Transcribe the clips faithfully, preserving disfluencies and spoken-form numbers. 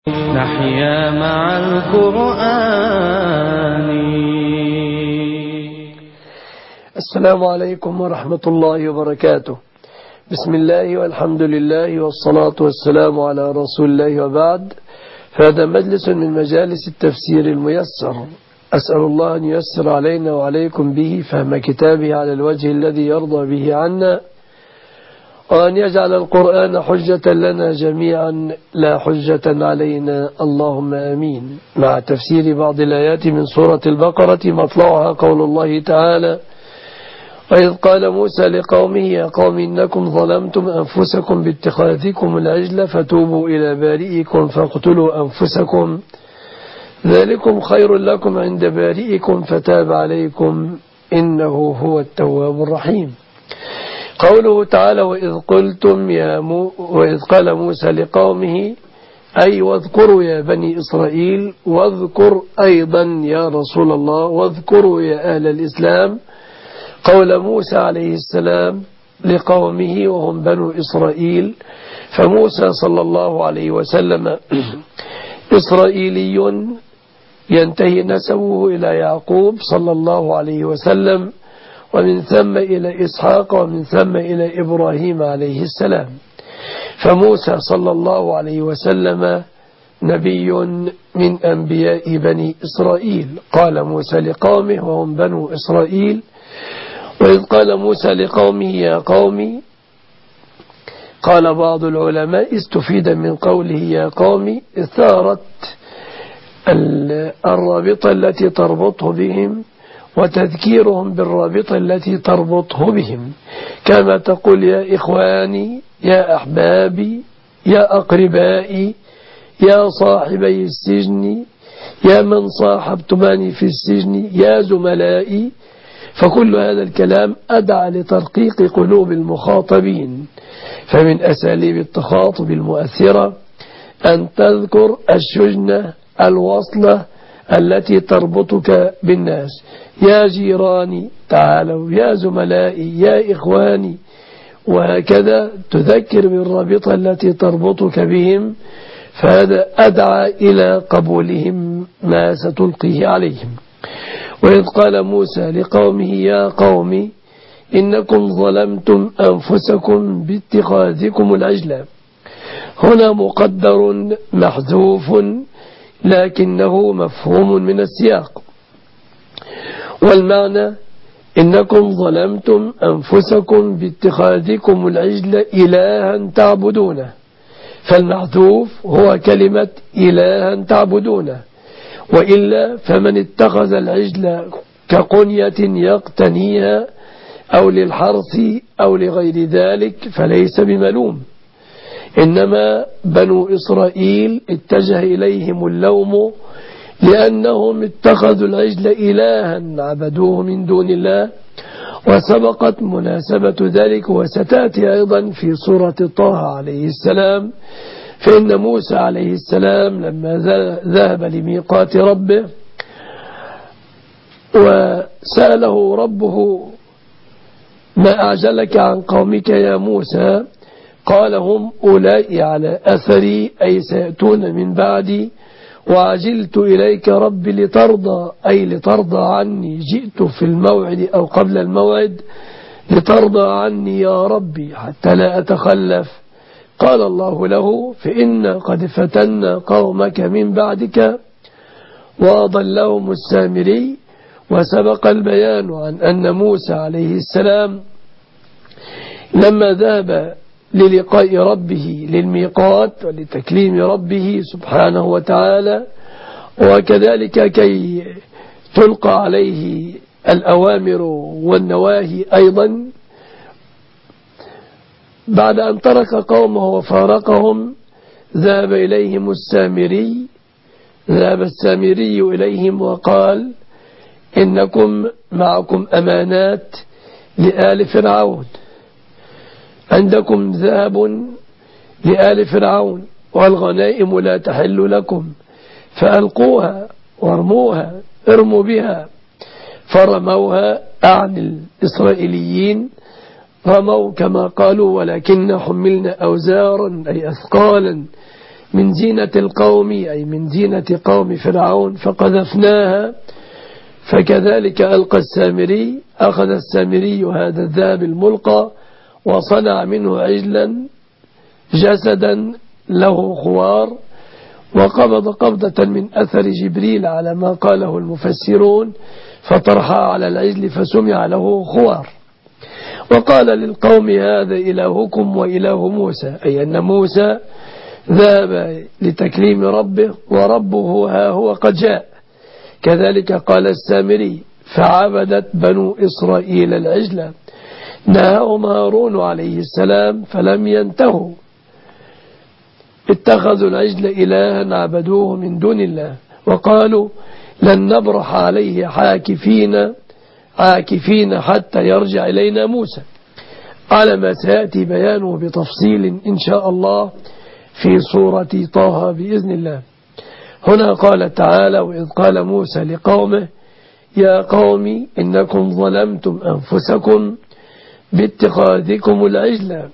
نحيا مع القرآن. السلام عليكم ورحمة الله وبركاته. بسم الله والحمد لله والصلاة والسلام على رسول الله، وبعد، فهذا مجلس من مجالس التفسير الميسر. أسأل الله أن ييسر علينا وعليكم به فهم كتابه على الوجه الذي يرضى به عنا، وأن يجعل القرآن حجة لنا جميعا لا حجة علينا، اللهم آمين. مع تفسير بعض الآيات من سورة البقرة، مطلعها قول الله تعالى: وإذ قال موسى لقومه يا قوم إنكم ظلمتم أنفسكم باتخاذكم العجل فتوبوا إلى بارئكم فاقتلوا أنفسكم ذلكم خير لكم عند بارئكم فتاب عليكم إنه هو التواب الرحيم. قوله تعالى: وإذ قلتم يا مو وإذ قال موسى لقومه، أي واذكروا يا بني إسرائيل، واذكر أيضا يا رسول الله، واذكروا يا أهل الإسلام قول موسى عليه السلام لقومه وهم بنو إسرائيل. فموسى صلى الله عليه وسلم إسرائيلي ينتهي نسبه إلى يعقوب صلى الله عليه وسلم، ومن ثم إلى إسحاق، ومن ثم إلى إبراهيم عليه السلام. فموسى صلى الله عليه وسلم نبي من أنبياء بني إسرائيل. قال موسى لقومه وهم بنو إسرائيل: وإذ قال موسى لقومه يا قوم، قال بعض العلماء استفيد من قوله يا قوم إثارة الرابطة التي تربطه بهم وتذكيرهم بالرابطة التي تربطه بهم، كما تقول يا إخواني، يا أحبابي، يا أقربائي، يا صاحبي السجن، يا من صاحبتماني في السجن، يا زملائي. فكل هذا الكلام أدعى لترقيق قلوب المخاطبين. فمن أساليب التخاطب المؤثرة أن تذكر الشجنة الوصلة التي تربطك بالناس: يا جيراني تعالوا، يا زملائي، يا إخواني، وهكذا تذكر بالرابطة التي تربطك بهم، فهذا أدعى إلى قبولهم ما ستلقيه عليهم. وإذ قال موسى لقومه يا قوم إنكم ظلمتم أنفسكم باتخاذكم العجل، هنا مقدر محذوف لكنه مفهوم من السياق، والمعنى إنكم ظلمتم أنفسكم باتخاذكم العجل إلها تعبدونه، فالمحذوف هو كلمة إلها تعبدونه، وإلا فمن اتخذ العجل كقنية يقتنيها أو للحرث أو لغير ذلك فليس بملوم، إنما بنو إسرائيل اتجه إليهم اللوم لأنهم اتخذوا العجل إلها عبدوه من دون الله، وسبقت مناسبة ذلك وستأتي أيضا في سورة طه عليه السلام. فإن موسى عليه السلام لما ذهب لميقات ربه وسأله ربه ما أعجلك عن قومك يا موسى، قال هم أولئك على أثري، أي سيأتون من بعدي، وعجلت إليك ربي لترضى، أي لترضى عني، جئت في الموعد أو قبل الموعد لترضى عني يا ربي حتى لا أتخلف. قال الله له: فإنا قد فتنا قومك من بعدك وأضلهم السامري. وسبق البيان عن أن موسى عليه السلام لما ذهب للقاء ربه للميقات ولتكليم ربه سبحانه وتعالى، وكذلك كي تلقى عليه الأوامر والنواهي أيضا، بعد أن ترك قومه وفارقهم ذهب إليهم السامري ذهب السامري إليهم وقال: إنكم معكم أمانات لآل فرعون، عندكم ذهب لآل فرعون والغنائم لا تحل لكم، فألقوها وارموها، ارموا بها. فرموها عن الإسرائيليين، رموا كما قالوا ولكن حملنا أوزارا أي أثقالا من زينة القوم أي من زينة قوم فرعون فقذفناها فكذلك ألقى السامري أخذ السامري هذا الذهب الملقى وصنع منه عجلا جسدا له خوار وقبض قبضة من أثر جبريل على ما قاله المفسرون فطرحها على العجل فسمع له خوار. وقال للقوم هذا إلهكم وإله موسى أي أن موسى ذهب لتكليم ربه وربه ها هو قد جاء. كذلك قال السامري فعبدت بنو إسرائيل العجل نهاهم هارون عليه السلام فلم ينتهوا اتخذوا العجل إلها عبدوه من دون الله وقالوا لن نبرح عليه عاكفين عاكفين حتى يرجع إلينا موسى على ما سيأتي بيانه بتفصيل إن شاء الله في سورة طه بإذن الله. هنا قال تعالى وإذ قال موسى لقومه يا قوم إنكم ظلمتم أنفسكم باتخاذكم العجل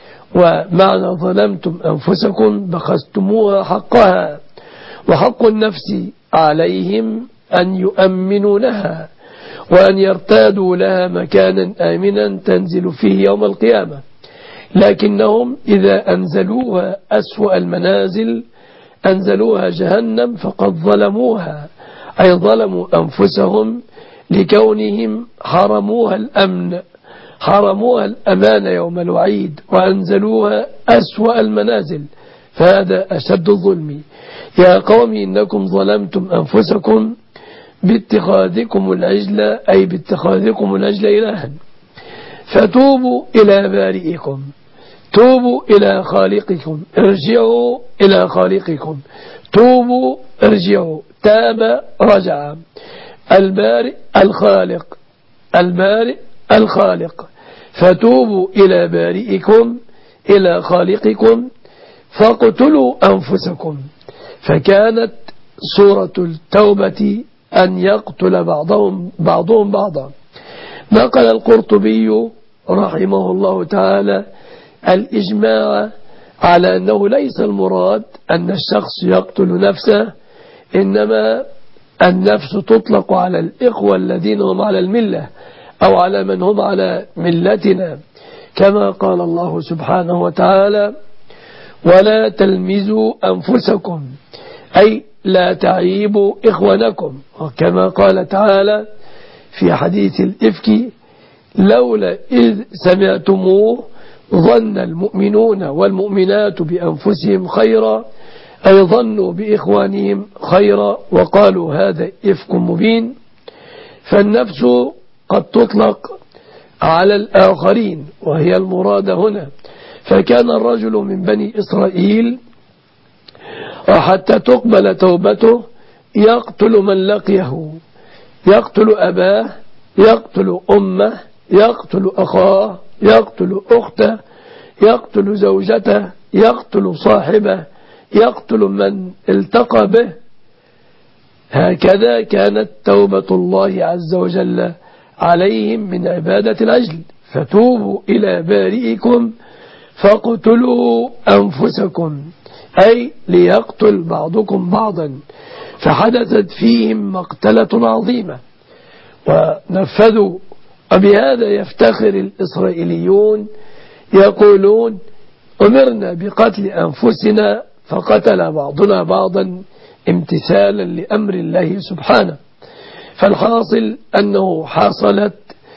ومعنى ظلمتم أنفسكم بخستموها حقها وحق النفس عليهم أن يؤمنوا لها وأن يرتادوا لها مكانا آمنا تنزل فيه يوم القيامة لكنهم إذا أنزلوها أسوأ المنازل أنزلوها جهنم فقد ظلموها أي ظلموا أنفسهم لكونهم حرموها الأمن حرموها الأمان يوم الوعيد وأنزلوها أسوأ المنازل فهذا أشد الظلم. يا قوم إنكم ظلمتم أنفسكم باتخاذكم العجل أي باتخاذكم العجل إلها فتوبوا إلى بارئكم توبوا إلى خالقكم ارجعوا إلى خالقكم توبوا ارجعوا تاب رجع البارئ الخالق البارئ الخالق فتوبوا إلى بارئكم إلى خالقكم فاقتلوا أنفسكم فكانت سورة التوبة أن يقتل بعضهم بعضهم بعضا. نقل القرطبي رحمه الله تعالى الإجماع على أنه ليس المراد أن الشخص يقتل نفسه إنما النفس تطلق على الإخوة الذين هم على الملة أو على من هم على ملتنا كما قال الله سبحانه وتعالى ولا تلمزوا أنفسكم أي لا تعيبوا إخوانكم وكما قال تعالى في حديث الإفك لولا إذ سمعتموه ظن المؤمنون والمؤمنات بأنفسهم خيرا أي ظنوا بإخوانهم خيرا وقالوا هذا إفك مبين. فالنفس قد تطلق على الآخرين وهي المراد هنا فكان الرجل من بني إسرائيل وحتى تقبل توبته يقتل من لقيه يقتل أباه يقتل أمه يقتل أخاه يقتل أخته يقتل زوجته يقتل صاحبه يقتل من التقى به. هكذا كانت توبة الله عز وجل عليهم من عبادة العجل فتوبوا إلى بارئكم فاقتلوا أنفسكم أي ليقتل بعضكم بعضا فحدثت فيهم مقتلة عظيمة ونفذوا. وبهذا يفتخر الإسرائيليون يقولون أمرنا بقتل أنفسنا فقتل بعضنا بعضا امتثالا لأمر الله سبحانه. فالحاصل أنه حصلت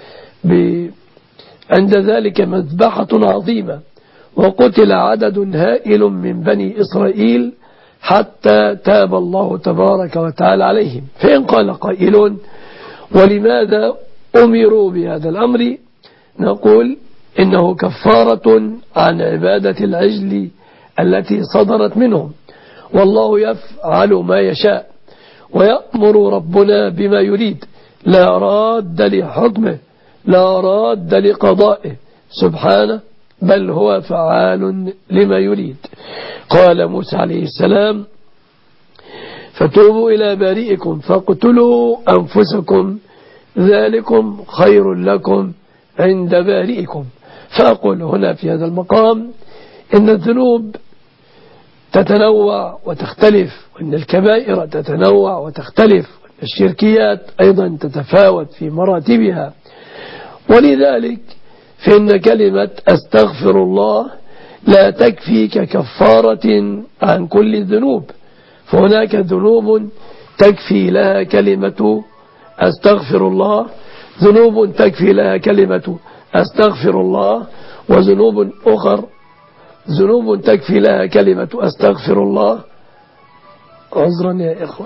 عند ذلك مذبحة عظيمة وقتل عدد هائل من بني إسرائيل حتى تاب الله تبارك وتعالى عليهم. فإن قال قائل ولماذا أمروا بهذا الأمر نقول إنه كفارة عن عبادة العجل التي صدرت منهم والله يفعل ما يشاء ويأمر ربنا بما يريد لا راد لحكمه لا راد لقضائه سبحانه بل هو فعال لما يريد. قال موسى عليه السلام فتوبوا إلى بارئكم فاقتلوا أنفسكم ذلكم خير لكم عند بارئكم. فأقول هنا في هذا المقام إن الذنوب تتنوع وتختلف، وأن الكبائر تتنوع وتختلف، وأن الشركيات أيضا تتفاوت في مراتبها. ولذلك فإن كلمة أستغفر الله لا تكفي ككفارة عن كل الذنوب، فهناك ذنوب تكفي لها كلمة أستغفر الله، ذنوب تكفي لها كلمة أستغفر الله، وذنوب أخر ذنوب تكفي لها كلمة أستغفر الله. عذرا يا إخوة،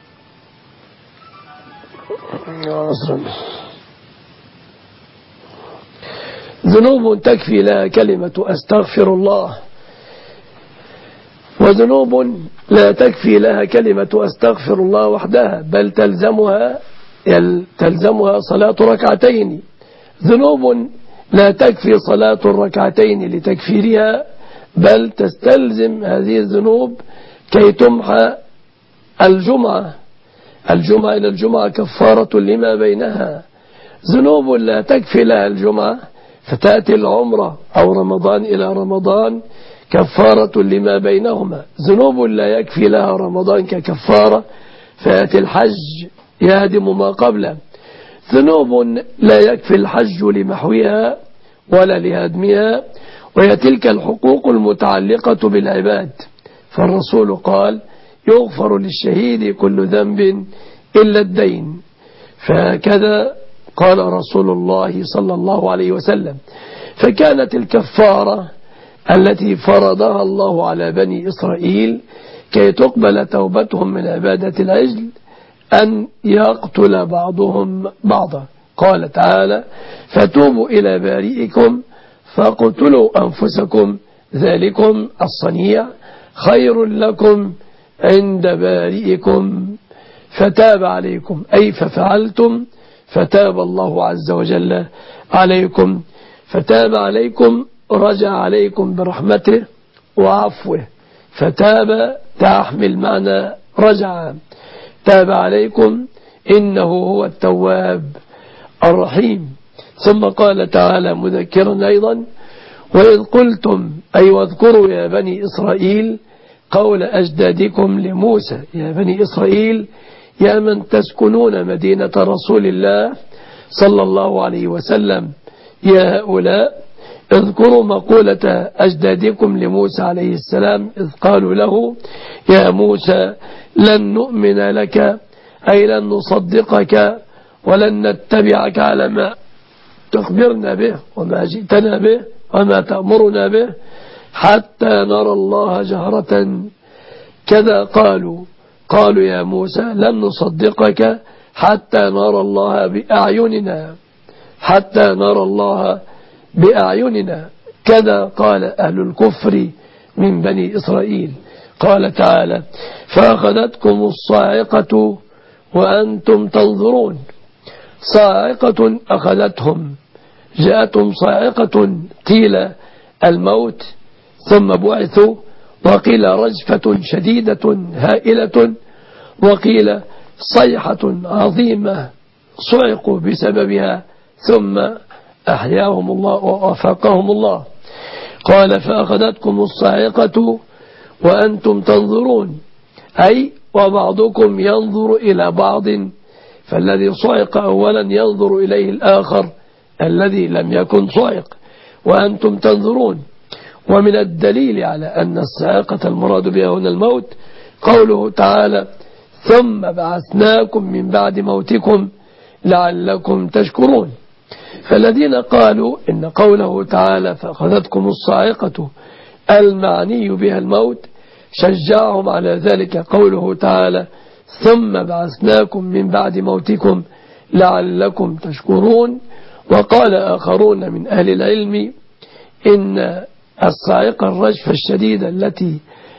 عذرا. ذنوب تكفي لها كلمة أستغفر الله، وذنوب لا تكفي لها كلمة أستغفر الله وحدها، بل تلزمها تلزمها صلاة ركعتين. ذنوب لا تكفي صلاة الركعتين لتكفيرها، بل تستلزم هذه الذنوب كي تمحى الجمعة الجمعة إلى الجمعة كفارة لما بينها. ذنوب لا تكفي لها الجمعة فتأتي العمرة أو رمضان إلى رمضان كفارة لما بينهما. ذنوب لا يكفي لها رمضان ككفارة فيأتي الحج يهدم ما قبله. ذنوب لا يكفي الحج لمحوها ولا لهدمها، وهي تلك الحقوق المتعلقة بالعباد. فالرسول قال يغفر للشهيد كل ذنب إلا الدين، فهكذا قال رسول الله صلى الله عليه وسلم. فكانت الكفارة التي فرضها الله على بني إسرائيل كي تقبل توبتهم من عبادة العجل أن يقتل بعضهم بعضا. قال تعالى فتوبوا إلى بارئكم فاقتلوا أنفسكم ذلكم الصنيع خير لكم عند بارئكم فتاب عليكم، أي ففعلتم فتاب الله عز وجل عليكم. فتاب عليكم رجع عليكم برحمته وعفوه. فتاب تحمل معنى رجع. تاب عليكم إنه هو التواب الرحيم. ثم قال تعالى مذكرا أيضا وإذ قلتم أي واذكروا يا بني إسرائيل قول أجدادكم لموسى. يا بني إسرائيل يا من تسكنون مدينة رسول الله صلى الله عليه وسلم، يا هؤلاء اذكروا مقولة أجدادكم لموسى عليه السلام إذ قالوا له يا موسى لن نؤمن لك أي لن نصدقك ولن نتبعك على ما تخبرنا به وما جئتنا به وما تأمرنا به حتى نرى الله جهرة. كذا قالوا قالوا يا موسى لن نصدقك حتى نرى الله بأعيننا حتى نرى الله بأعيننا. كذا قال أهل الكفر من بني إسرائيل. قال تعالى فأخذتكم الصاعقة وأنتم تنظرون. صاعقة أخذتهم، جاءتهم صاعقة قيل الموت ثم بعثوا، وقيل رجفة شديدة هائلة، وقيل صيحة عظيمة صعقوا بسببها ثم أحياهم الله ووفقهم الله. قال فأخذتكم الصاعقة وأنتم تنظرون، أي وبعضكم ينظر إلى بعض، فالذي صعق أولا ينظر إليه الآخر الذي لم يكن صعق وأنتم تنظرون. ومن الدليل على أن الصاعقة المراد بها هنا الموت قوله تعالى ثم بعثناكم من بعد موتكم لعلكم تشكرون. فالذين قالوا إن قوله تعالى فأخذتكم الصاعقة المعني بها الموت شجعهم على ذلك قوله تعالى ثم بعثناكم من بعد موتكم لعلكم تشكرون. وقال آخرون من أهل العلم إن الصاعقة الرجفة الشديدة التي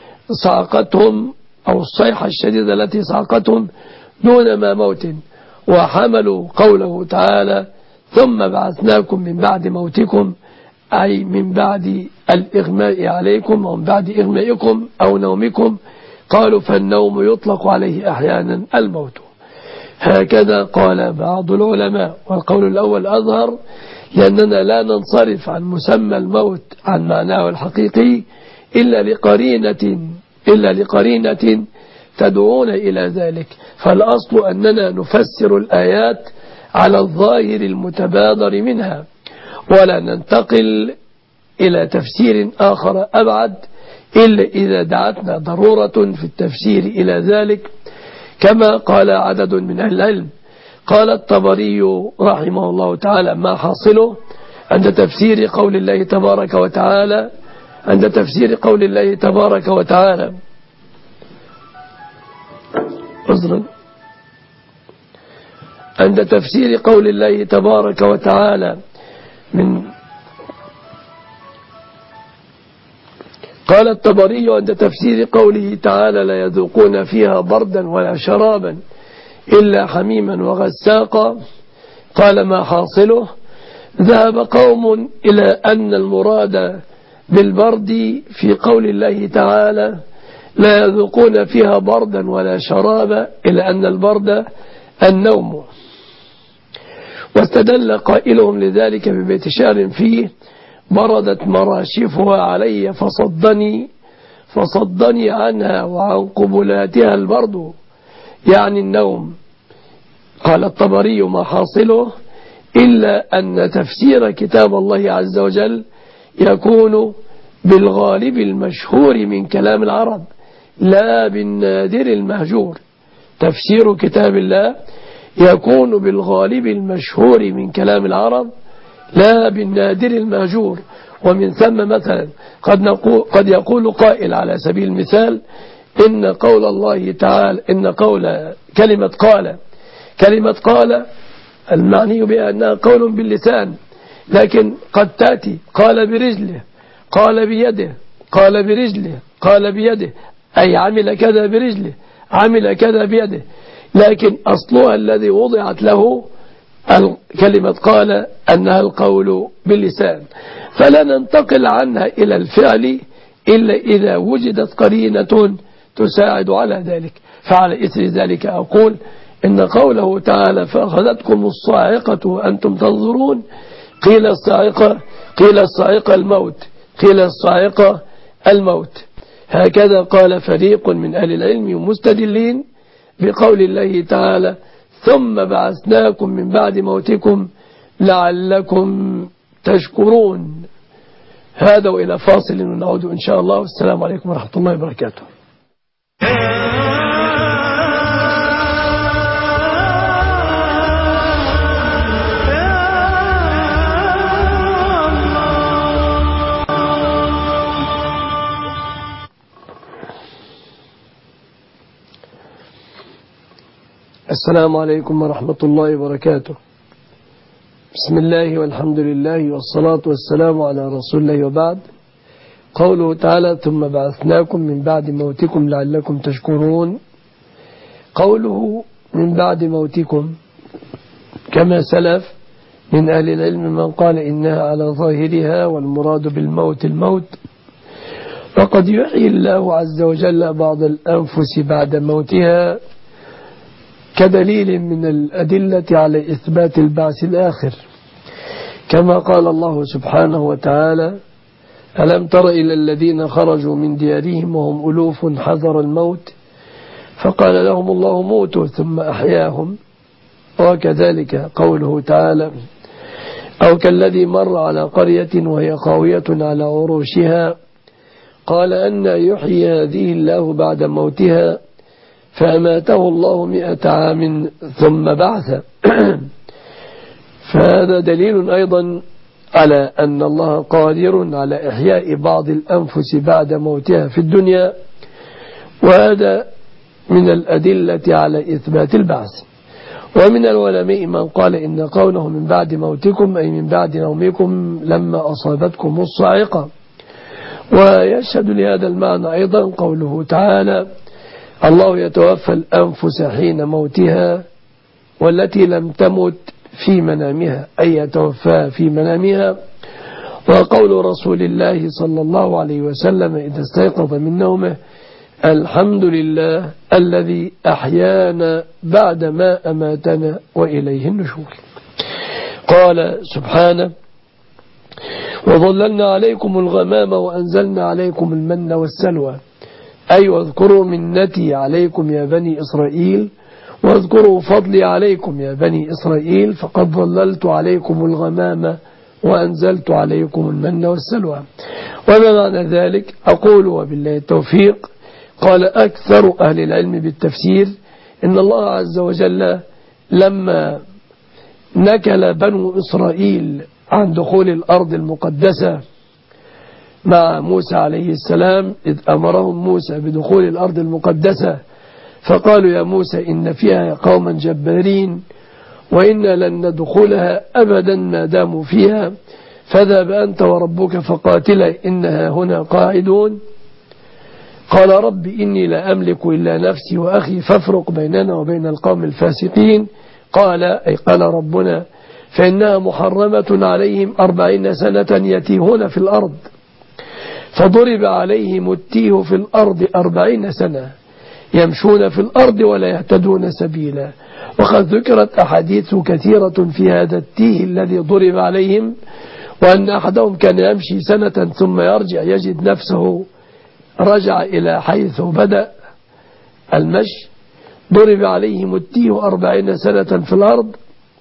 صعقتهم أو الصيحة الشديدة التي صعقتهم دون ما موت، وحملوا قوله تعالى ثم بعثناكم من بعد موتكم أي من بعد الإغماء عليكم أو من بعد إغمائكم أو نومكم. قالوا فالنوم يطلق عليه أحيانا الموت. هكذا قال بعض العلماء، والقول الأول أظهر لأننا لا ننصرف عن مسمى الموت عن معناه الحقيقي إلا لقرينة إلا لقرينة تدعونا إلى ذلك. فالأصل أننا نفسر الآيات على الظاهر المتبادر منها، ولا ننتقل إلى تفسير آخر أبعد إلا إذا دعتنا ضرورة في التفسير إلى ذلك، كما قال عدد من أهل العلم. قال الطبري رحمه الله تعالى: ما حاصله عند تفسير قول الله تبارك وتعالى عند تفسير قول الله تبارك وتعالى عذرا عند تفسير قول الله تبارك وتعالى من قال الطبري عند تفسير قوله تعالى: لا يذوقون فيها بردا ولا شرابا إلا حميما وغساقا. قال: ما حاصله؟ ذهب قوم إلى أن المراد بالبرد في قول الله تعالى: لا يذوقون فيها بردا ولا شرابا، إلى أن البرد النوم. واستدل قائلهم لذلك ببيت شعر فيه: بردت مراشفها علي فصدني فصدني عنها وعن قبلاتها البرد، يعني النوم. قال الطبري: ما حاصله؟ إلا أن تفسير كتاب الله عز وجل يكون بالغالب المشهور من كلام العرب لا بالنادر المهجور. تفسير كتاب الله يكون بالغالب المشهور من كلام العرب لا بالنادر المهجور. ومن ثم مثلا قد, نقول قد يقول قائل على سبيل المثال: إن قول الله تعالى إن قول كلمة قال كلمة قال المعني بها أنها قول باللسان، لكن قد تأتي قال برجله، قال بيده، قال برجله، قال بيده، أي عمل كذا برجله، عمل كذا بيده، لكن أصلها الذي وضعت له كلمة قال أنها القول باللسان. فلا ننتقل عنها إلى الفعل إلا إذا وجدت قرينة تساعد على ذلك. فعلى إثر ذلك أقول إن قوله تعالى: فأخذتكم الصاعقة وأنتم تنظرون، قيل الصاعقة قيل الصاعقة الموت قيل الصاعقة الموت. هكذا قال فريق من أهل العلم مستدلين بقول الله تعالى: ثم بعثناكم من بعد موتكم لعلكم تشكرون. هذا وإلى فاصل ونعود إن شاء الله. والسلام عليكم ورحمة الله وبركاته. السلام عليكم ورحمة الله وبركاته. بسم الله والحمد لله والصلاة والسلام على رسول الله، وبعد. قوله تعالى: ثم بعثناكم من بعد موتكم لعلكم تشكرون. قوله من بعد موتكم كما سلف من أهل العلم من قال إنها على ظاهرها والمراد بالموت الموت، وقد يحيي الله عز وجل بعض الأنفس بعد موتها كدليل من الأدلة على إثبات البعث الآخر، كما قال الله سبحانه وتعالى: ألم تر إلى الذين خرجوا من ديارهم وهم ألوف حذر الموت فقال لهم الله موتوا ثم أحياهم. وكذلك قوله تعالى: أو كالذي مر على قرية وهي خاوية على عروشها قال أن يحيي هذه الله بعد موتها فأماته الله مئة عام ثم بعث. فهذا دليل أيضا على أن الله قادر على إحياء بعض الأنفس بعد موتها في الدنيا، وهذا من الأدلة على إثبات البعث. ومن العلماء من قال إن قوله من بعد موتكم أي من بعد نومكم لما أصابتكم الصاعقة. ويشهد لهذا المعنى أيضا قوله تعالى: الله يتوفى الأنفس حين موتها والتي لم تمت في منامها، أي يتوفى في منامها. وقول رسول الله صلى الله عليه وسلم إذا استيقظ من نومه: الحمد لله الذي أحيانا بعدما أماتنا وإليه النشور. قال سبحانه: وظللنا عليكم الغمام وأنزلنا عليكم المن والسلوى أي واذكروا منتي عليكم يا بني إسرائيل واذكروا فضلي عليكم يا بني إسرائيل فقد ظللت عليكم الغمام وأنزلت عليكم المن والسلوى. وما معنى ذلك؟ أقول وبالله التوفيق. قال أكثر أهل العلم بالتفسير إن الله عز وجل لما نكل بنو إسرائيل عن دخول الأرض المقدسة مع موسى عليه السلام، إذ أمرهم موسى بدخول الأرض المقدسة فقالوا يا موسى إن فيها قوما جبارين وإنا لن ندخلها أبدا ما داموا فيها فاذهب أنت وربك فقاتلا إنها هنا قاعدون. قال رب إني لا أملك إلا نفسي وأخي فافرق بيننا وبين القوم الفاسقين. قال أي قال ربنا فإنها محرمة عليهم أربعين سنة يتيهون في الأرض فضرب عليهم التيه في الأرض أربعين سنة يمشون في الأرض ولا يهتدون سبيلا. وقد ذكرت أحاديث كثيرة في هذا التيه الذي ضرب عليهم، وأن أحدهم كان يمشي سنة ثم يرجع يجد نفسه رجع إلى حيث بدأ المشي. ضرب عليهم التيه أربعين سنة في الأرض،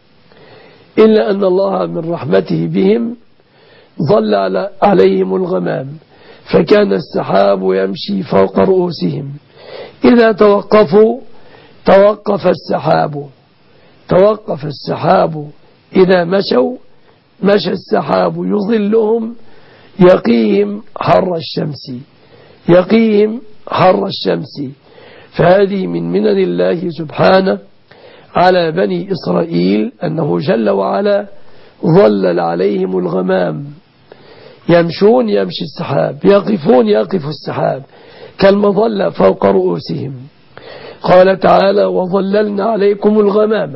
إلا أن الله من رحمته بهم ظل عليهم الغمام فكان السحاب يمشي فوق رؤوسهم، إذا توقفوا توقف السحاب توقف السحاب إذا مشوا مشى السحاب يظلهم يقيهم حر الشمس يقيهم حر الشمس. فهذه من منن الله سبحانه على بني إسرائيل أنه جل وعلا ظلل عليهم الغمام، يمشون يمشي السحاب، يقفون يقف السحاب كالمظلة فوق رؤوسهم. قال تعالى وظللنا عليكم الغمام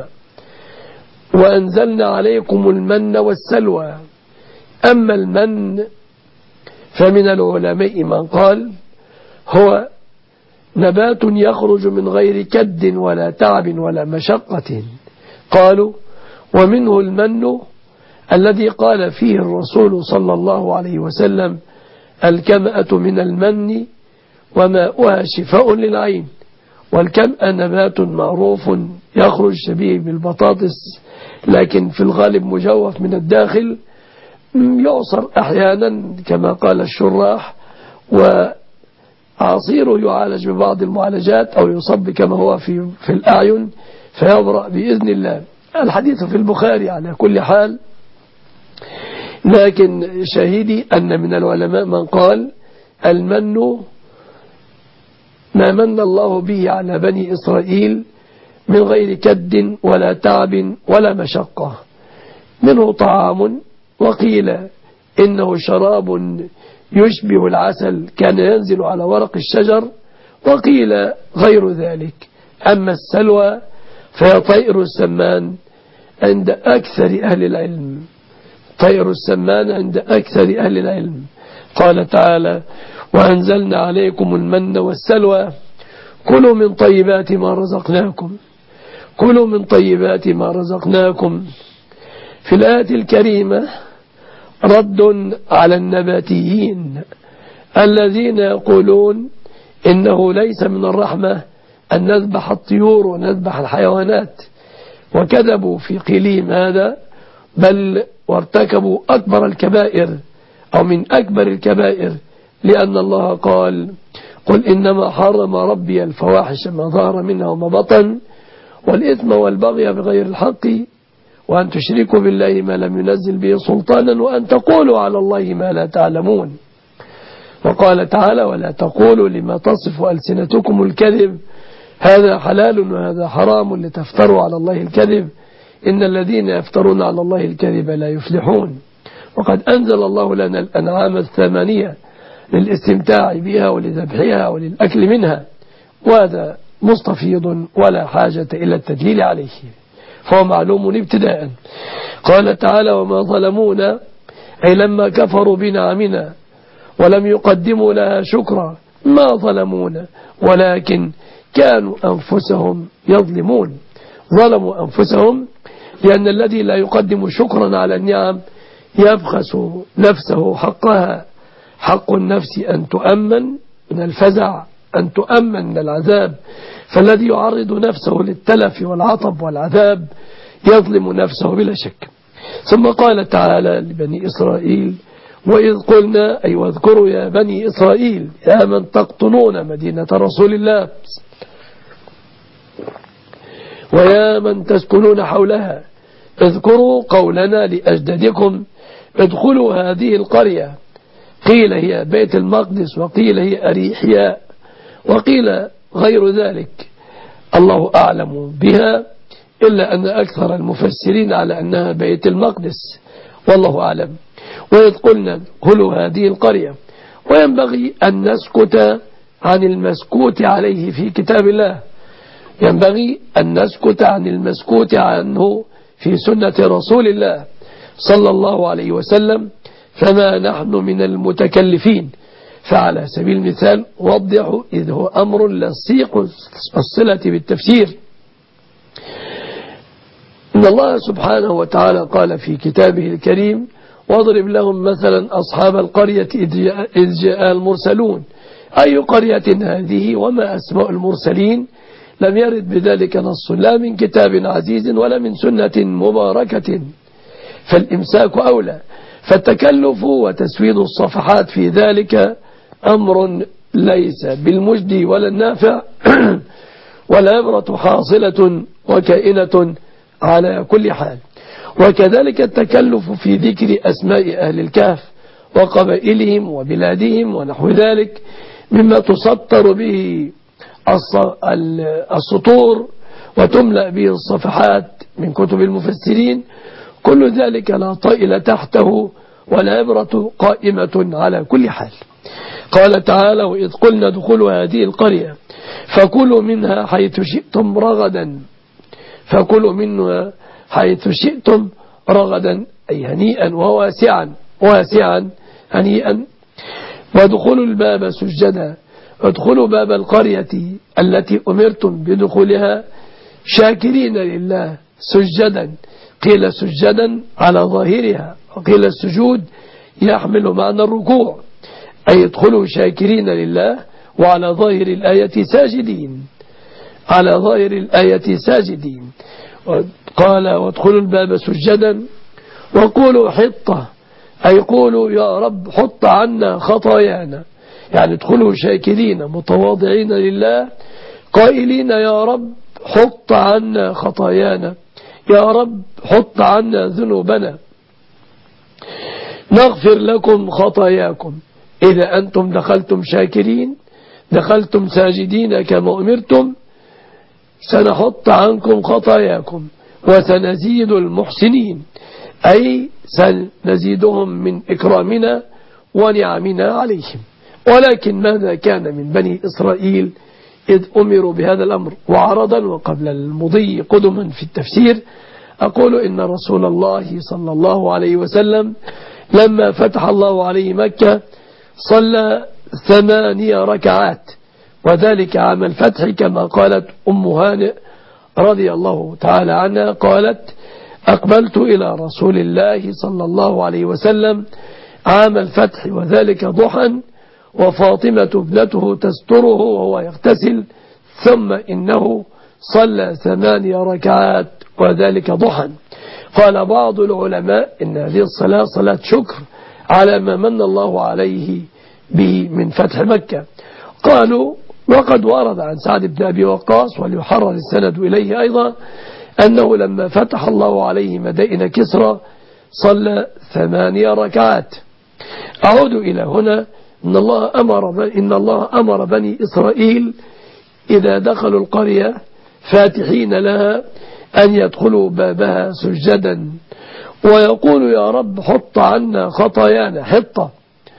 وأنزلنا عليكم المن والسلوى. أما المن فمن العلماء من قال هو نبات يخرج من غير كد ولا تعب ولا مشقة. قالوا ومنه المن الذي قال فيه الرسول صلى الله عليه وسلم الكمأة من المن وماؤها شفاء للعين. والكمأة نبات معروف يخرج شبيه بالبطاطس لكن في الغالب مجوف من الداخل، يعصر أحيانا كما قال الشراح، وعصيره يعالج ببعض المعالجات أو يصب كما هو في, في الأعين فيبرأ بإذن الله. الحديث في البخاري على كل حال، لكن شاهدي أن من العلماء من قال المن ما من الله به على بني إسرائيل من غير كد ولا تعب ولا مشقة، منه طعام وقيل إنه شراب يشبه العسل كان ينزل على ورق الشجر، وقيل غير ذلك. أما السلوى فهي طير السمان عند أكثر أهل العلم، طير السمان عند أكثر أهل العلم. قال تعالى وأنزلنا عليكم المن والسلوى كلوا من طيبات ما رزقناكم كلوا من طيبات ما رزقناكم. في الآية الكريمة رد على النباتيين الذين يقولون إنه ليس من الرحمة أن نذبح الطيور ونذبح الحيوانات، وكذبوا في قيلهم هذا، بل وارتكبوا أكبر الكبائر أو من أكبر الكبائر، لأن الله قال قل إنما حرم ربي الفواحش ما ظهر منها وما بطن والإثم والبغي بغير الحق وأن تشركوا بالله ما لم ينزل به سلطانا وأن تقولوا على الله ما لا تعلمون. وقال تعالى ولا تقولوا لما تصف ألسنتكم الكذب هذا حلال وهذا حرام لتفتروا على الله الكذب إن الذين يفترون على الله الكذب لا يفلحون. وقد أنزل الله لنا الأنعام الثمانية للاستمتاع بها ولذبحها وللأكل منها، وهذا مستفيض ولا حاجة إلى التدليل عليه، فهو معلوم ابتداء. قال تعالى وما ظلمونا أي لما كفروا بنعمنا ولم يقدموا لها شكرا ما ظلمونا ولكن كانوا أنفسهم يظلمون. ظلموا أنفسهم لأن الذي لا يقدم شكرا على النعم يبخس نفسه حقها. حق النفس أن تؤمن من الفزع أن تؤمن من العذاب، فالذي يعرض نفسه للتلف والعطب والعذاب يظلم نفسه بلا شك. ثم قال تعالى لبني إسرائيل: وإذ قلنا، أي واذكروا يا بني إسرائيل يا من تقطنون مدينة رسول الله ويا من تسكنون حولها، اذكروا قولنا لأجدادكم ادخلوا هذه القرية، قيل هي بيت المقدس وقيل هي أريحياء وقيل غير ذلك، الله أعلم بها، إلا أن أكثر المفسرين على أنها بيت المقدس والله أعلم. وإذ قلنا ادخلوا هذه القرية، وينبغي أن نسكت عن المسكوت عليه في كتاب الله، ينبغي أن نسكت عن المسكوت عنه في سنة رسول الله صلى الله عليه وسلم، فما نحن من المتكلفين. فعلى سبيل المثال وضحوا إذ هو أمر لصيق الصلة بالتفسير. إن الله سبحانه وتعالى قال في كتابه الكريم: واضرب لهم مثلا أصحاب القرية إذ جاء المرسلون. أي قرية هذه وما أسماء المرسلين؟ لم يرد بذلك نص لا من كتاب عزيز ولا من سنة مباركة، فالإمساك أولى. فالتكلف وتسويد الصفحات في ذلك أمر ليس بالمجدي ولا النافع والعبرة حاصلة وكائنة على كل حال. وكذلك التكلف في ذكر أسماء أهل الكهف وقبائلهم وبلادهم ونحو ذلك مما تسطر به السطور وتملأ به الصفحات من كتب المفسرين، كل ذلك لا طائل تحته والعبرة قائمة على كل حال. قال تعالى: وإذ قلنا ادخلوا هذه القرية فكلوا منها حيث شئتم رغدا، فكلوا منها حيث شئتم رغدا، أي هنيئا وواسعا، واسعا هنيئا. وادخلوا الباب سجدا، ادخلوا باب القرية التي أمرتم بدخولها شاكرين لله سجدا، قيل سجدا على ظاهرها وقيل السجود يحمل معنى الركوع، أي ادخلوا شاكرين لله، وعلى ظاهر الآية ساجدين، على ظاهر الآية ساجدين. قال: وادخلوا الباب سجدا وقولوا حطة، أي قولوا يا رب حط عنا خطايانا، يعني ادخلوا شاكرين متواضعين لله قائلين يا رب حط عنا خطايانا، يا رب حط عنا ذنوبنا، نغفر لكم خطاياكم. إذا أنتم دخلتم شاكرين دخلتم ساجدين كما أمرتم، سنحط عنكم خطاياكم وسنزيد المحسنين، أي سنزيدهم من إكرامنا ونعمنا عليهم. ولكن ماذا كان من بني إسرائيل إذ أمروا بهذا الأمر؟ وعرضا وقبل المضي قدما في التفسير أقول إن رسول الله صلى الله عليه وسلم لما فتح الله عليه مكة صلى ثمانية ركعات، وذلك عام الفتح كما قالت أم هانئ رضي الله تعالى عنها، قالت: أقبلت إلى رسول الله صلى الله عليه وسلم عام الفتح وذلك ضحى وفاطمة ابنته تستره وهو يغتسل، ثم إنه صلى ثمانية ركعات وذلك ضحى. قال بعض العلماء إن هذه الصلاة صلاة شكر على ما من الله عليه به من فتح مكة. قالوا: وقد ورد عن سعد بن أبي وقاص وليحرر السند إليه أيضا أنه لما فتح الله عليه مدائن كسرى صلى ثمانية ركعات. أعود إلى هنا. إن الله أمر إن الله أمر بني إسرائيل إذا دخلوا القرية فاتحين لها أن يدخلوا بابها سجدا ويقول يا رب حط عنا خطايانا، حطة،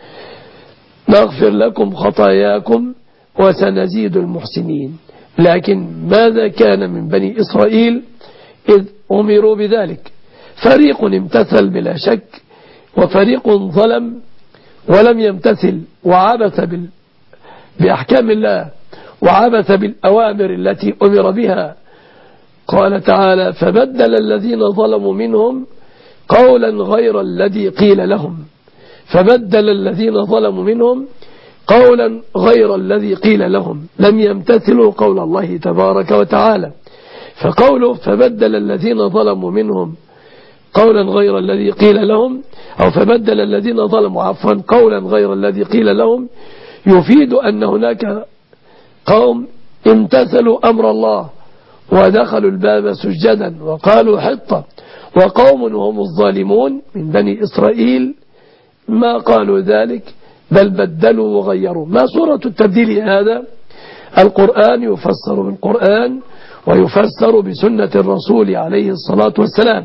نغفر لكم خطاياكم وسنزيد المحسنين. لكن ماذا كان من بني إسرائيل إذ أمروا بذلك؟ فريق امتثل بلا شك، وفريق ظلم ولم يمتثل وعبث بال... بأحكام الله وعبث بالأوامر التي أمر بها. قال تعالى: فبدل الذين ظلموا منهم قولا غير الذي قيل لهم، فبدل الذين ظلموا منهم قولا غير الذي قيل لهم، لم يمتثلوا قول الله تبارك وتعالى. فقوله فبدل الذين ظلموا منهم قولا غير الذي قيل لهم، أو فبدل الذين ظلموا عفوا قولا غير الذي قيل لهم، يفيد أن هناك قوم امتثلوا أمر الله ودخلوا الباب سجدا وقالوا حطة، وقوم هم الظالمون من بني إسرائيل ما قالوا ذلك بل بدلوا وغيروا. ما صورة التبديل هذا؟ القرآن يفسر بالقرآن ويفسر بسنة الرسول عليه الصلاة والسلام.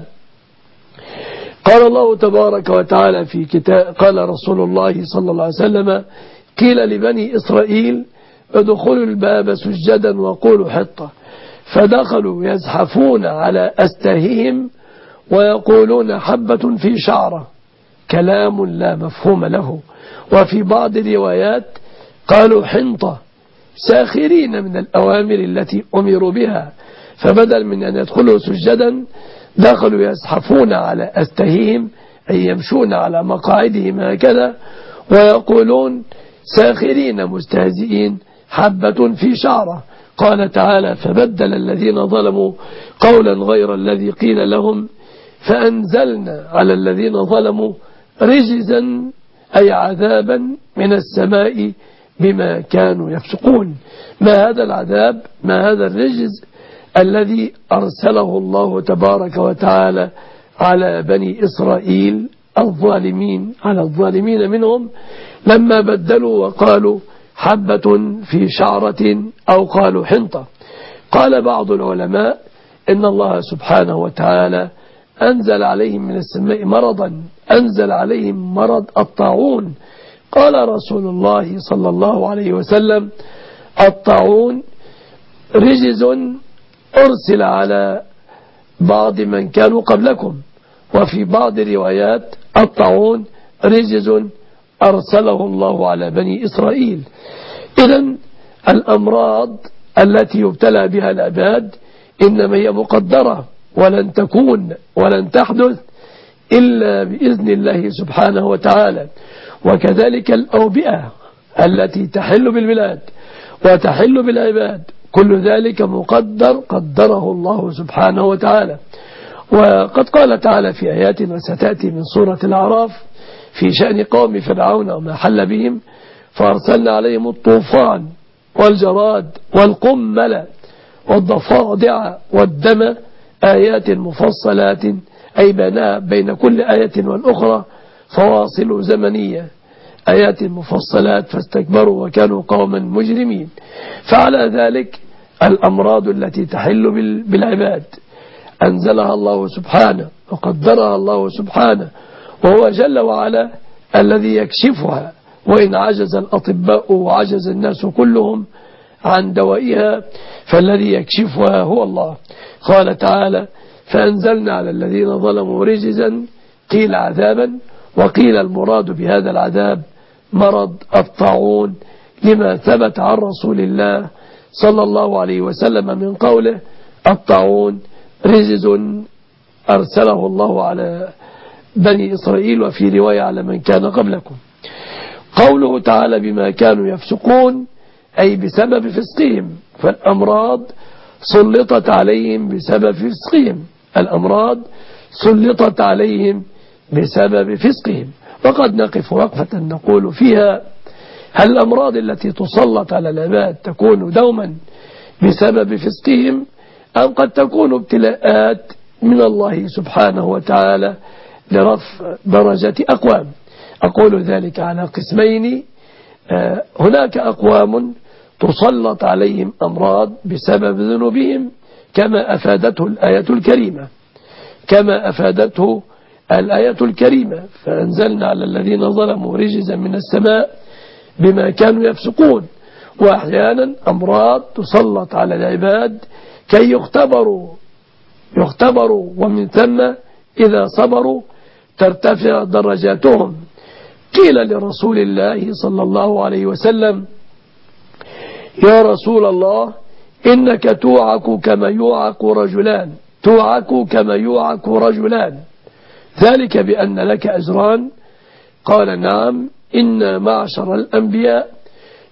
قال الله تبارك وتعالى في كتاب، قال رسول الله صلى الله عليه وسلم قيل لبني إسرائيل ادخلوا الباب سجدا وقولوا حطة، فدخلوا يزحفون على أستاههم ويقولون حبة في شعرة، كلام لا مفهوم له. وفي بعض الروايات قالوا حنطة، ساخرين من الأوامر التي أمروا بها، فبدل من أن يدخلوا سجدا دخلوا يزحفون على أستاههم، أي يمشون على مقاعدهم هكذا ويقولون ساخرين مستهزئين حبة في شعرة. قال تعالى فبدل الذين ظلموا قولا غير الذي قيل لهم فأنزلنا على الذين ظلموا رجزا، أي عذابا من السماء بما كانوا يفسقون. ما هذا العذاب؟ ما هذا الرجز الذي أرسله الله تبارك وتعالى على بني إسرائيل الظالمين، على الظالمين منهم لما بدلوا وقالوا حبة في شعرة أو قالوا حنطة. قال بعض العلماء إن الله سبحانه وتعالى أنزل عليهم من السماء مرضا، أنزل عليهم مرض الطاعون. قال رسول الله صلى الله عليه وسلم الطاعون رجز أرسل على بعض من كانوا قبلكم، وفي بعض الروايات الطاعون رجز أرسله الله على بني إسرائيل. إذن الأمراض التي يبتلى بها العباد إنما هي مقدرة ولن تكون ولن تحدث إلا بإذن الله سبحانه وتعالى. وكذلك الأوبئة التي تحل بالبلاد وتحل بالعباد، كل ذلك مقدر قدره الله سبحانه وتعالى. وقد قال تعالى في آيات وستأتي من سورة الأعراف في شأن قوم فرعون وما حل بهم فأرسلنا عليهم الطوفان والجراد والقمل والضفادع والدم آيات مفصلات، أي بناء بين كل آية والأخرى فواصل زمنية، آيات مفصلات فاستكبروا وكانوا قوما مجرمين. فعلى ذلك الأمراض التي تحل بالعباد أنزلها الله سبحانه وقدرها الله سبحانه، وهو جل وعلا الذي يكشفها، وإن عجز الأطباء وعجز الناس كلهم عن دوائها فالذي يكشفها هو الله. قال تعالى فأنزلنا على الذين ظلموا رجزا، قيل عذابا، وقيل المراد بهذا العذاب مرض الطاعون لما ثبت عن رسول الله صلى الله عليه وسلم من قوله الطاعون رجز أرسله الله على بني إسرائيل، وفي رواية على من كان قبلكم. قوله تعالى بما كانوا يفسقون أي بسبب فسقهم، فالأمراض سلطت عليهم بسبب فسقهم، الأمراض سلطت عليهم بسبب فسقهم. وقد نقف وقفة نقول فيها هل الأمراض التي تسلط على العباد تكون دوما بسبب فسقهم، أم قد تكون ابتلاءات من الله سبحانه وتعالى لرفع درجة أقوام؟ أقول ذلك على قسمين. هناك أقوام تسلط عليهم أمراض بسبب ذنوبهم كما أفادته الآية الكريمة، كما أفادته الآية الكريمة فأنزلنا على الذين ظلموا رجزا من السماء بما كانوا يفسقون. وأحيانا أمراض تسلط على العباد كي يختبروا يختبروا ومن ثم إذا صبروا ترتفع درجاتهم. قيل لرسول الله صلى الله عليه وسلم يا رسول الله إنك توعك كما يوعك رجلان توعك كما يوعك رجلان ذلك بأن لك أجران؟ قال نعم، إن معشر الأنبياء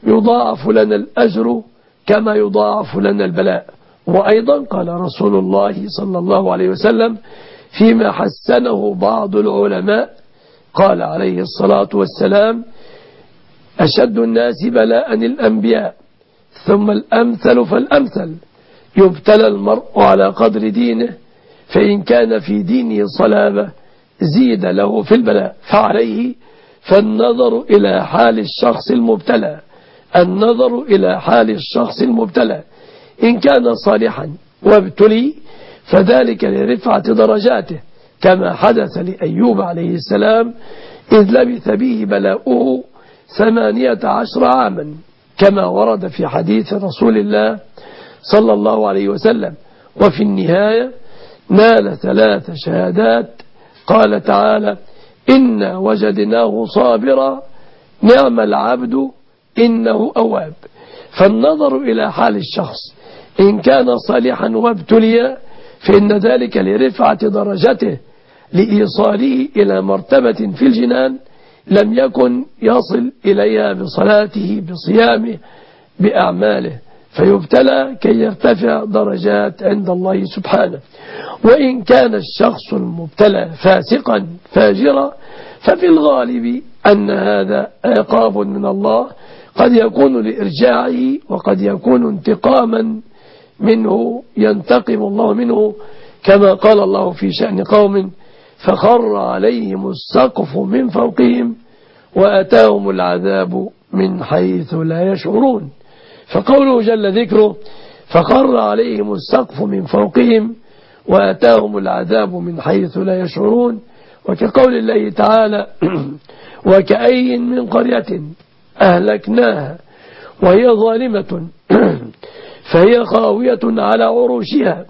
يضاعف لنا الأجر كما يضاعف لنا البلاء. وأيضا قال رسول الله صلى الله عليه وسلم فيما حسنه بعض العلماء، قال عليه الصلاة والسلام: أشد الناس بلاء الأنبياء ثم الأمثل فالأمثل، يبتلى المرء على قدر دينه، فإن كان في دينه صلابة زيد له في البلاء. فعليه فالنظر إلى حال الشخص المبتلى، النظر إلى حال الشخص المبتلى، إن كان صالحا وابتلي فذلك لرفعة درجاته، كما حدث لأيوب عليه السلام إذ لبث به بلاؤه ثمانية عشر عاما، كما ورد في حديث رسول الله صلى الله عليه وسلم. وفي النهاية نال ثلاث شهادات، قال تعالى: إنا وجدناه صابرا نعم العبد إنه أواب. فالنظر إلى حال الشخص إن كان صالحا وابتلي فإن ذلك لرفعة درجته، لإيصاله إلى مرتبة في الجنان لم يكن يصل إليها بصلاته بصيامه بأعماله، فيبتلى كي يرتفع درجات عند الله سبحانه. وإن كان الشخص المبتلى فاسقا فاجرا ففي الغالب أن هذا عقاب من الله، قد يكون لإرجاعه وقد يكون انتقاما منه، ينتقم الله منه، كما قال الله في شأن قوم: فخر عليهم السقف من فوقهم وأتاهم العذاب من حيث لا يشعرون. فقوله جل ذكره: فخر عليهم السقف من فوقهم وأتاهم العذاب من حيث لا يشعرون. وكقول الله تعالى: وكأي من قرية أهلكناها وهي ظالمة فهي خاوية على عروشها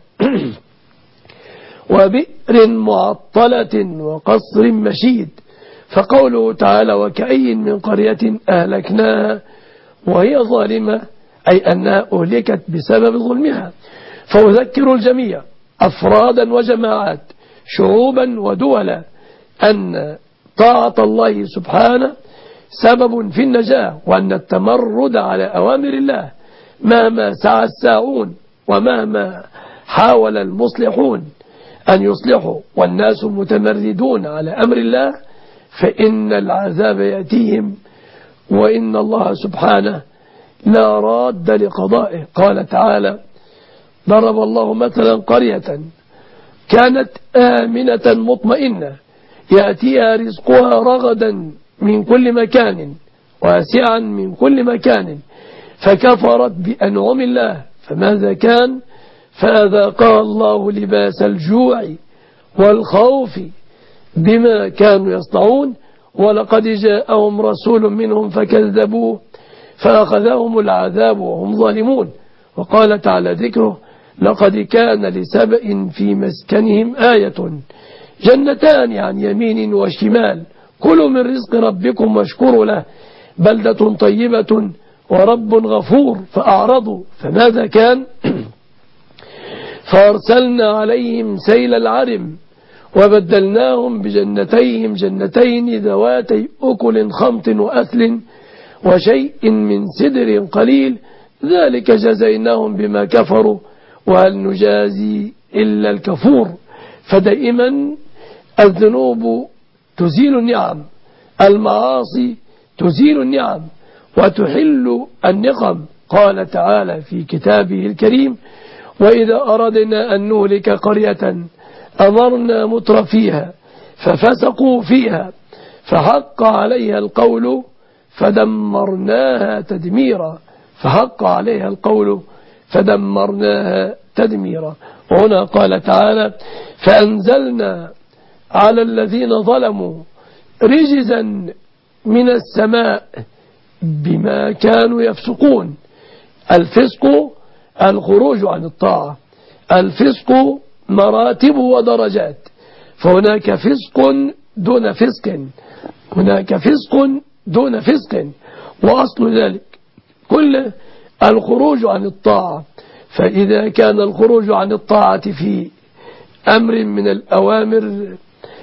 وبئر معطلة وقصر مشيد. فقوله تعالى: وكأي من قرية أهلكناها وهي ظالمة، أي أنها أهلكت بسبب ظلمها. فأذكر الجميع أفرادا وجماعات شعوبا ودولا أن طاعة الله سبحانه سبب في النجاة، وأن التمرد على أوامر الله مهما سعى الساعون ومهما حاول المصلحون أن يصلحوا والناس متمردون على أمر الله فإن العذاب يأتيهم، وإن الله سبحانه لا راد لقضائه. قال تعالى: ضرب الله مثلا قرية كانت آمنة مطمئنة يأتيها رزقها رغدا من كل مكان واسعا من كل مكان فكفرت بأنعم الله فماذا كان؟ فأذاقها الله لباس الجوع والخوف بما كانوا يصنعون ولقد جاءهم رسول منهم فكذبوه فأخذهم العذاب وهم ظالمون. وقال تعالى ذكره: لقد كان لسبأ في مسكنهم آية جنتان عن يمين وشمال كلوا من رزق ربكم واشكروا له بلدة طيبة ورب غفور. فأعرضوا فماذا كان؟ فأرسلنا عليهم سيل العرم وبدلناهم بجنتيهم جنتين ذواتي أكل خمط وأثل وشيء من سدر قليل ذلك جزيناهم بما كفروا وهل نجازي إلا الكفور. فدائما الذنوب تزيل النعم، المعاصي تزيل النعم وتحل النقم. قال تعالى في كتابه الكريم: وإذا أردنا أن نهلك قرية أمرنا متر فيها ففسقوا فيها فحق عليها القول فدمرناها تدميرا فحق عليها القول فدمرناها تدميرا. وهنا قال تعالى: فأنزلنا على الذين ظلموا رجزا من السماء بما كانوا يفسقون. الفسق الخروج عن الطاعة، الفسق مراتب ودرجات، فهناك فسق دون فسق، هناك فسق دون فسق، وأصل ذلك كل الخروج عن الطاعة. فإذا كان الخروج عن الطاعة في أمر من الأوامر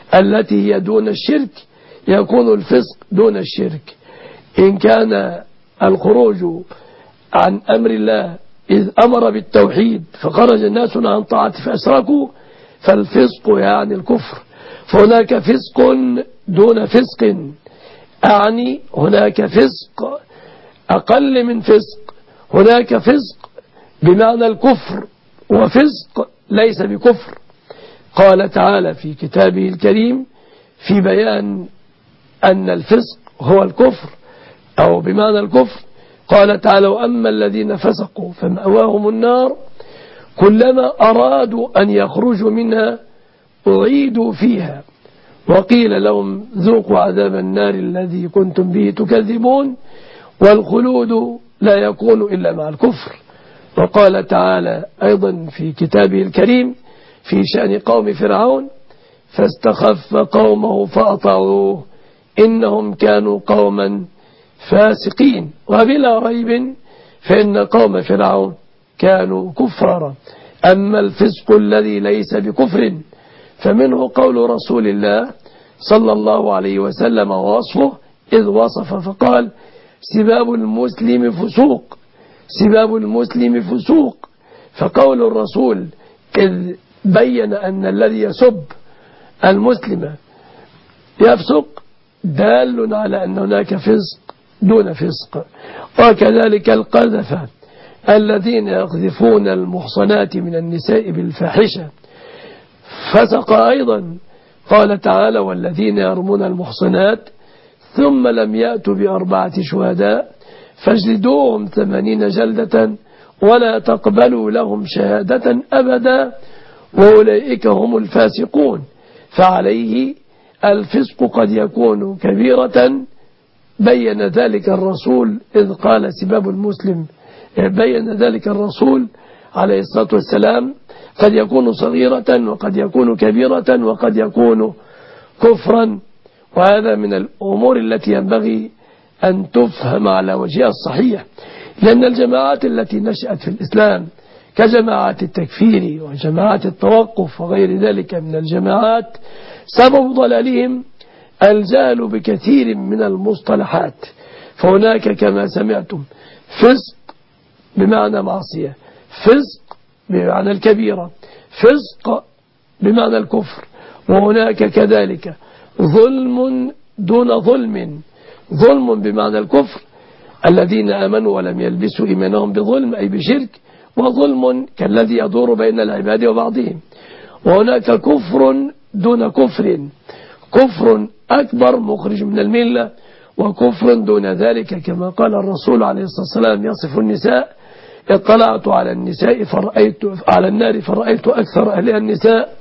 التي هي دون الشرك يكون الفسق دون الشرك. إن كان الخروج عن أمر الله إذ أمر بالتوحيد فخرج الناس عن طاعته فأشركوا، فالفسق يعني الكفر. فهناك فسق دون فسق، أعني هناك فسق أقل من فسق، هناك فسق بمعنى الكفر وفسق ليس بكفر. قال تعالى في كتابه الكريم في بيان أن الفسق هو الكفر أو بمعنى الكفر، قال تعالى: وأما الذين فسقوا فمأواهم النار كلما أرادوا أن يخرجوا منها أعيدوا فيها وقيل لهم ذوقوا عذاب النار الذي كنتم به تكذبون، والخلود لا يكون إلا مع الكفر. وقال تعالى أيضا في كتابه الكريم في شأن قوم فرعون: فاستخف قومه فأطاعوه إنهم كانوا قوما فاسقين. وبلا ريب فإن قوم فرعون كانوا كفارا. أما الفسق الذي ليس بكفر فمنه قول رسول الله صلى الله عليه وسلم ووصفه، إذ وصف فقال: سباب المسلم فسوق، سباب المسلم فسوق. فقول الرسول إذ بين أن الذي يسب المسلم يفسق دال على أن هناك فسق دون فسق. وكذلك القذفة الذين يقذفون المحصنات من النساء بالفاحشة فسق أيضا. قال تعالى: والذين يرمون المحصنات ثم لم يأتوا بأربعة شهداء فاجلدوهم ثمانين جلدة ولا تقبلوا لهم شهادة أبدا وأولئك هم الفاسقون. فعليه الفسق قد يكون كبيرة بين ذلك الرسول إذ قال سباب المسلم، بين ذلك الرسول عليه الصلاة والسلام قد يكون صغيرة وقد يكون كبيرة وقد يكون كفرا. وهذا من الأمور التي ينبغي أن تفهم على وجهها الصحيح، لأن الجماعات التي نشأت في الإسلام كجماعات التكفير وجماعات التوقف وغير ذلك من الجماعات سبب ضلالهم الجهل بكثير من المصطلحات. فهناك كما سمعتم فسق بمعنى معصية، فسق بمعنى الكبيرة، فسق بمعنى الكفر، وهناك كذلك ظلم دون ظلم. ظلم بمعنى الكفر الذين آمنوا ولم يلبسوا إيمانهم بظلم أي بشرك، وظلم كالذي يدور بين العباد وبعضهم. وهناك كفر دون كفر، كفر أكبر مخرج من الملة، وكفر دون ذلك كما قال الرسول عليه الصلاة والسلام يصف النساء: اطلعت على النساء فرأيت على النار فرأيت أكثر أهلها النساء.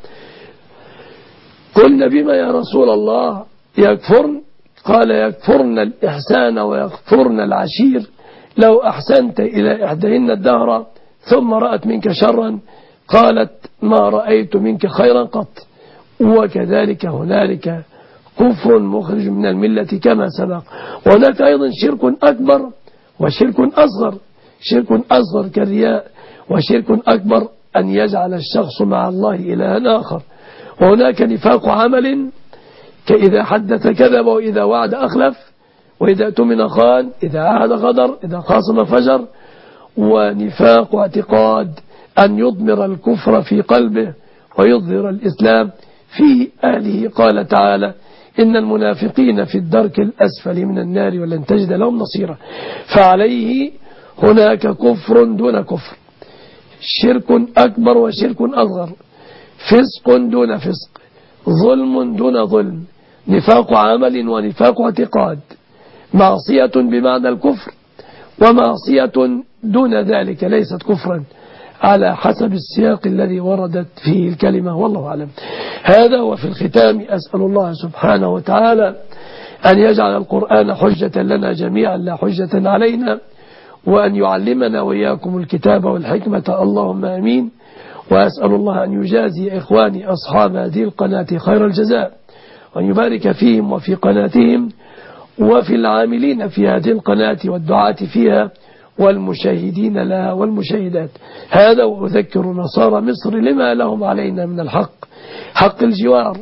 قلنا: بما يا رسول الله يكفرن؟ قال: يكفرن الإحسان ويكفرن العشير. لو أحسنت إلى إحداهن الدهر ثم رأت منك شرا قالت ما رأيت منك خيرا قط. وكذلك هنالك كفر مخرج من الملة كما سبق. وهناك أيضا شرك أكبر وشرك أصغر، شرك أصغر كالرياء، وشرك أكبر أن يجعل الشخص مع الله إلها آخر. وهناك نفاق عمل كإذا حدث كذب وإذا وعد أخلف وإذا اؤتمن خان، إذا عاهد غدر، إذا خاصم فجر. ونفاق اعتقاد أن يضمر الكفر في قلبه ويظهر الإسلام في أهله. قال تعالى: إن المنافقين في الدرك الأسفل من النار ولن تجد لهم نصيرا. فعليه هناك كفر دون كفر، شرك أكبر وشرك أصغر، فسق دون فسق، ظلم دون ظلم، نفاق عمل ونفاق اعتقاد، معصية بمعنى الكفر ومعصية دون ذلك ليست كفرا على حسب السياق الذي وردت فيه الكلمة، والله أعلم. هذا. وفي الختام أسأل الله سبحانه وتعالى أن يجعل القرآن حجة لنا جميعا لا حجة علينا، وأن يعلمنا وإياكم الكتاب والحكمة، اللهم آمين. وأسأل الله أن يجازي إخواني أصحاب هذه القناة خير الجزاء، وأن يبارك فيهم وفي قناتهم وفي العاملين في هذه القناة والدعاة فيها والمشاهدين لها والمشاهدات. هذا. وأذكر نصارى مصر لما لهم علينا من الحق، حق الجوار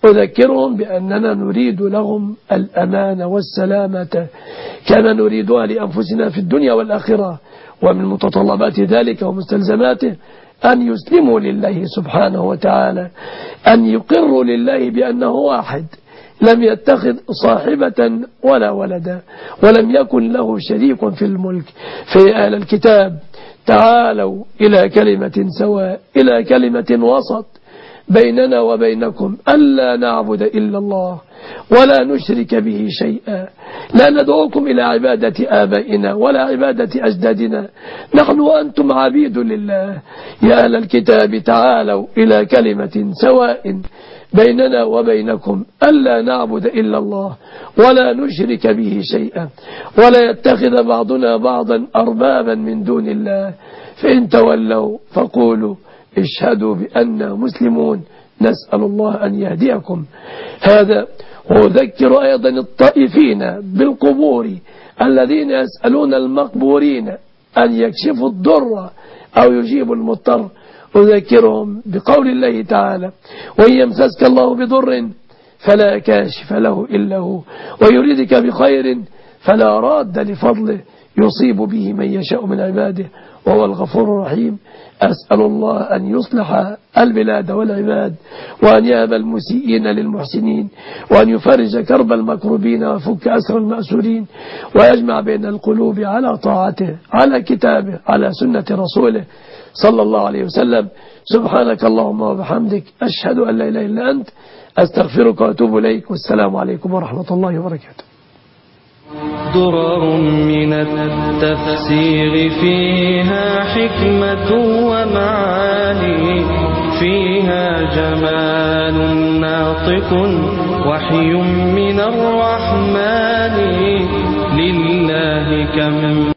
أذكرهم بأننا نريد لهم الأمان والسلامة كما نريدها لأنفسنا في الدنيا والآخرة، ومن متطلبات ذلك ومستلزماته أن يسلموا لله سبحانه وتعالى، أن يقروا لله بأنه واحد لم يتخذ صاحبة ولا ولدا ولم يكن له شريك في الملك. في أهل الكتاب تعالوا إلى كلمة سواء، إلى كلمة وسط بيننا وبينكم ألا نعبد إلا الله ولا نشرك به شيئا، لا ندعوكم إلى عبادة آبائنا ولا عبادة أجدادنا، نحن وأنتم عبيد لله. يا أهل الكتاب تعالوا إلى كلمة سواء بيننا وبينكم ألا نعبد إلا الله ولا نشرك به شيئا ولا يتخذ بعضنا بعضا أربابا من دون الله، فإن تولوا فقولوا اشهدوا بأننا مسلمون، نسأل الله أن يهديكم. هذا وأذكر أيضا الطائفين بالقبور الذين يسألون المقبورين أن يكشفوا الضر أو يجيبوا المضطر، أذكرهم بقول الله تعالى: وإن يمسسك الله بضر فلا كاشف له إلا هو ويريدك بخير فلا راد لفضله يصيب به من يشاء من عباده وهو الغفور الرحيم. أسأل الله أن يصلح البلاد والعباد، وأن يهب المسيئين للمحسنين، وأن يفرج كرب المكروبين ويفك أسر المأسورين، ويجمع بين القلوب على طاعته، على كتابه، على سنة رسوله صلى الله عليه وسلم. سبحانك اللهم وبحمدك، أشهد أن لا إله إلا أنت، أستغفرك وأتوب إليك، والسلام عليكم ورحمة الله وبركاته. درر من التفسير فيها حكمة ومعاني، فيها جمال ناطق وحي من الرحمن، لله كم